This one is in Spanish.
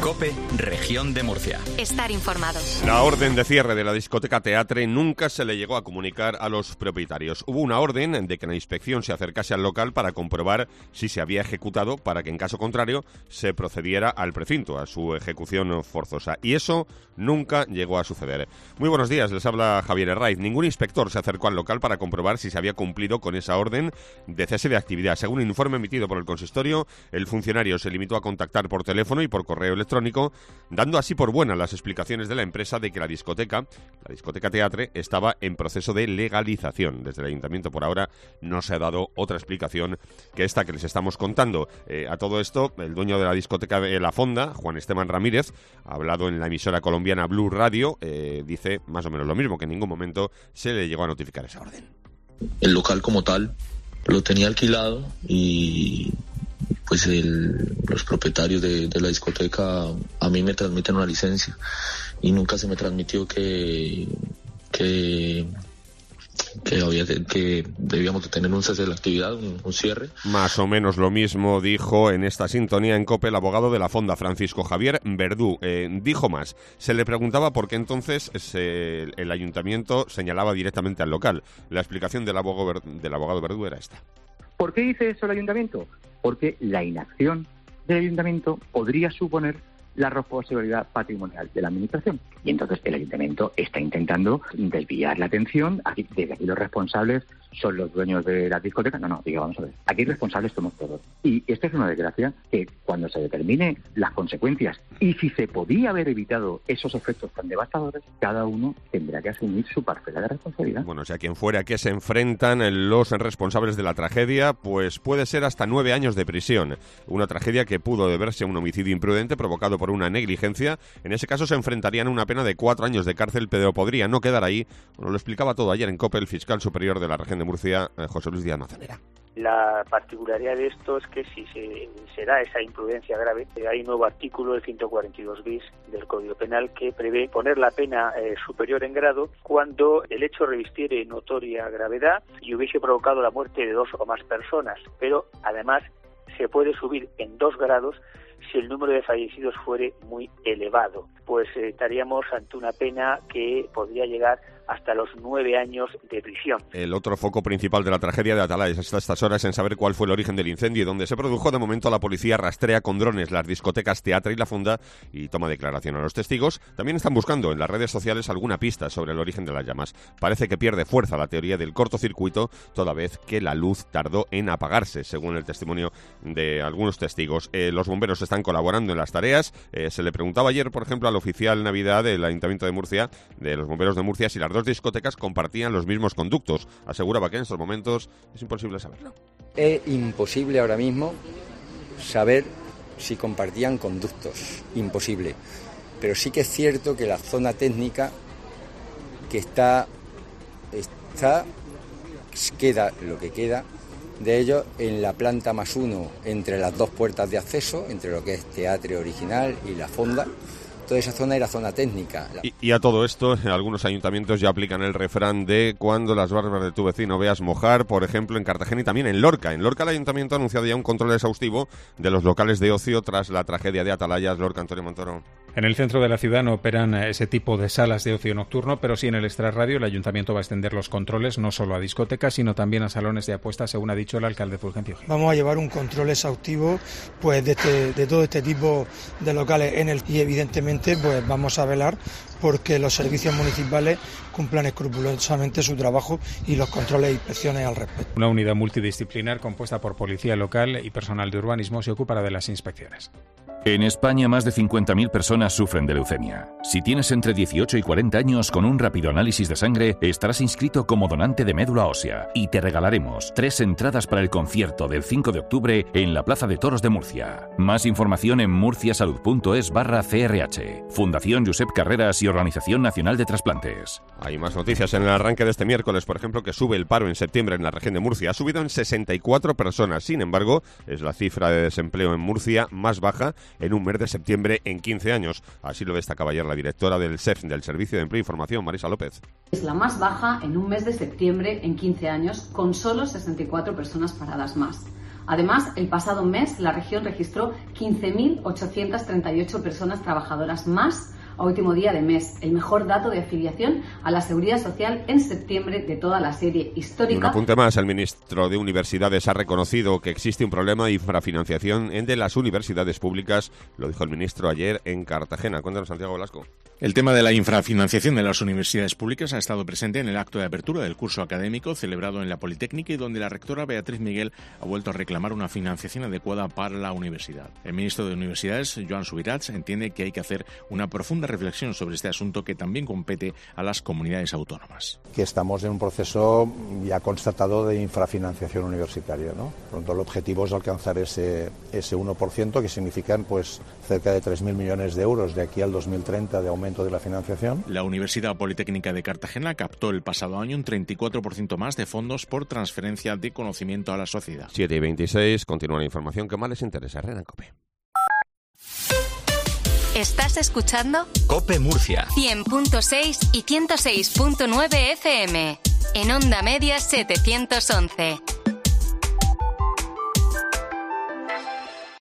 COPE, Región de Murcia. Estar informado. La orden de cierre de la discoteca Teatre nunca se le llegó a comunicar a los propietarios. Hubo una orden de que la inspección se acercase al local para comprobar si se había ejecutado, para que en caso contrario se procediera al precinto, a su ejecución forzosa. Y eso nunca llegó a suceder. Muy buenos días, les habla Javier Herraiz. Ningún inspector se acercó al local para comprobar si se había cumplido con esa orden de cese de actividad. Según un informe emitido por el consistorio, el funcionario se limitó a contactar por teléfono y por correo electrónico, dando así por buenas las explicaciones de la empresa de que la discoteca Teatre, estaba en proceso de legalización. Desde el ayuntamiento por ahora no se ha dado otra explicación que esta que les estamos contando. A todo esto, el dueño de la discoteca de La Fonda, Juan Esteban Ramírez, ha hablado en la emisora colombiana Blue Radio, dice más o menos lo mismo, que en ningún momento se le llegó a notificar esa orden. El local como tal lo tenía alquilado y pues los propietarios de la discoteca a mí me transmiten una licencia y nunca se me transmitió que debíamos de tener un cese de la actividad, un cierre. Más o menos lo mismo dijo en esta sintonía en COPE el abogado de La Fonda, Francisco Javier Verdú. Dijo más, se le preguntaba por qué entonces el ayuntamiento señalaba directamente al local. La explicación del abogado Verdú era esta. ¿Por qué dice eso el ayuntamiento? Porque la inacción del ayuntamiento podría suponer la responsabilidad patrimonial de la administración. Y entonces el ayuntamiento está intentando desviar la atención. Desde aquí los responsables son los dueños de las discotecas. No, digo, vamos a ver. Aquí responsables somos todos. Y esto es una desgracia que cuando se determine las consecuencias y si se podía haber evitado esos efectos tan devastadores, cada uno tendrá que asumir su parcela de responsabilidad. Bueno, o sea, quien fuera que se enfrentan los responsables de la tragedia, pues puede ser hasta 9 años de prisión. Una tragedia que pudo deberse a un homicidio imprudente provocado por una negligencia. En ese caso se enfrentarían a una pena de 4 años de cárcel, pero podría no quedar ahí. Bueno, lo explicaba todo ayer en COPE el fiscal superior de la región de Murcia, José Luis Díaz Mazanera. La particularidad de esto es que si se da esa imprudencia grave, hay un nuevo artículo, el 142 bis del Código Penal, que prevé poner la pena superior en grado cuando el hecho revistiere notoria gravedad y hubiese provocado la muerte de 2 o más personas, pero además se puede subir en 2 grados si el número de fallecidos fuere muy elevado. Pues estaríamos ante una pena que podría llegar hasta los 9 años de prisión. El otro foco principal de la tragedia de Atalaya es hasta estas horas en saber cuál fue el origen del incendio y dónde se produjo. De momento la policía rastrea con drones las discotecas Teatre y La Fonda y toma declaración a los testigos. También están buscando en las redes sociales alguna pista sobre el origen de las llamas. Parece que pierde fuerza la teoría del cortocircuito, toda vez que la luz tardó en apagarse, según el testimonio de algunos testigos. Los bomberos están colaborando en las tareas. Se le preguntaba ayer, por ejemplo, al oficial Navidad del Ayuntamiento de Murcia, de los bomberos de Murcia, si las 2 discotecas compartían los mismos conductos. Aseguraba que en estos momentos es imposible saberlo. Es imposible ahora mismo saber si compartían conductos. Imposible. Pero sí que es cierto que la zona técnica que queda lo que queda de ellos en la planta +1 entre las 2 puertas de acceso, entre lo que es Teatre original y La Fonda. Toda esa zona era zona técnica. Y a todo esto, algunos ayuntamientos ya aplican el refrán de cuando las barbas de tu vecino veas mojar, por ejemplo, en Cartagena y también en Lorca. En Lorca el ayuntamiento ha anunciado ya un control exhaustivo de los locales de ocio tras la tragedia de Atalaya. Lorca, Antonio Montoro. En el centro de la ciudad no operan ese tipo de salas de ocio nocturno, pero sí en el extrarradio el ayuntamiento va a extender los controles no solo a discotecas, sino también a salones de apuestas, según ha dicho el alcalde Fulgencio Gil. Vamos a llevar un control exhaustivo pues de todo este tipo de locales y evidentemente pues vamos a velar porque los servicios municipales cumplan escrupulosamente su trabajo y los controles e inspecciones al respecto. Una unidad multidisciplinar compuesta por policía local y personal de urbanismo se ocupará de las inspecciones. En España, más de 50.000 personas sufren de leucemia. Si tienes entre 18 y 40 años, con un rápido análisis de sangre, estarás inscrito como donante de médula ósea y te regalaremos 3 entradas para el concierto del 5 de octubre en la Plaza de Toros de Murcia. Más información en murciasalud.es/CRH. Fundación Josep Carreras y Organización Nacional de Trasplantes. Hay más noticias en el arranque de este miércoles, por ejemplo, que sube el paro en septiembre en la región de Murcia. Ha subido en 64 personas. Sin embargo, es la cifra de desempleo en Murcia más baja en un mes de septiembre en 15 años. Así lo destacaba ayer la directora del SEF, del Servicio de Empleo y Formación, Marisa López. Es la más baja en un mes de septiembre en 15 años, con solo 64 personas paradas más. Además, el pasado mes la región registró 15.838 personas trabajadoras más a último día de mes, el mejor dato de afiliación a la Seguridad Social en septiembre de toda la serie histórica. Y un apunte más, el ministro de Universidades ha reconocido que existe un problema de infrafinanciación de las universidades públicas, lo dijo el ministro ayer en Cartagena. Cuéntanos, Santiago Velasco. El tema de la infrafinanciación de las universidades públicas ha estado presente en el acto de apertura del curso académico celebrado en la Politécnica y donde la rectora Beatriz Miguel ha vuelto a reclamar una financiación adecuada para la universidad. El ministro de Universidades, Joan Subirats, entiende que hay que hacer una profunda reflexión sobre este asunto que también compete a las comunidades autónomas. Que estamos en un proceso ya constatado de infrafinanciación universitaria, ¿no? Por lo tanto, el objetivo es alcanzar ese 1%, que significan pues cerca de 3.000 millones de euros de aquí al 2030 de aumento de la financiación. La Universidad Politécnica de Cartagena captó el pasado año un 34% más de fondos por transferencia de conocimiento a la sociedad. 7:26, continúa la información que más les interesa. Herrera en COPE. ¿Estás escuchando? COPE Murcia. 100.6 y 106.9 FM. En onda media 711.